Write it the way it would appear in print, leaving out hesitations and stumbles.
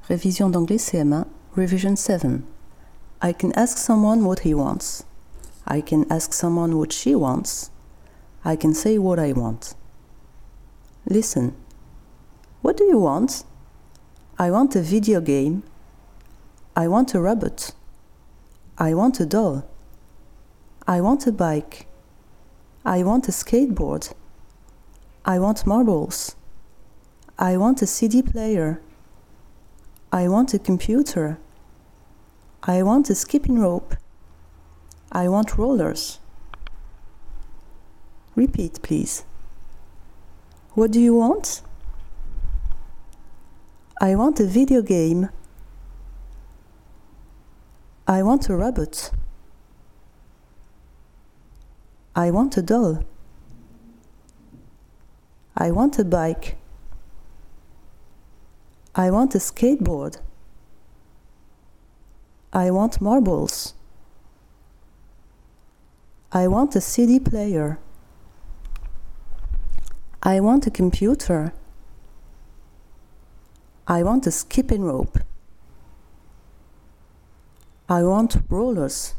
Révision d'anglais CM1, Revision 7. I can ask someone what he wants. I can ask someone what she wants. I can say what I want. Listen. What do you want? I want a video game. I want a robot. I want a doll. I want a bike. I want a skateboard. I want marbles. I want a CD player. I want a computer. I want a skipping rope. I want rollers. Repeat, please. What do you want? I want a video game. I want a robot. I want a doll. I want a bike. I want a skateboard. I want marbles. I want a CD player. I want a computer. I want a skipping rope. I want rollers.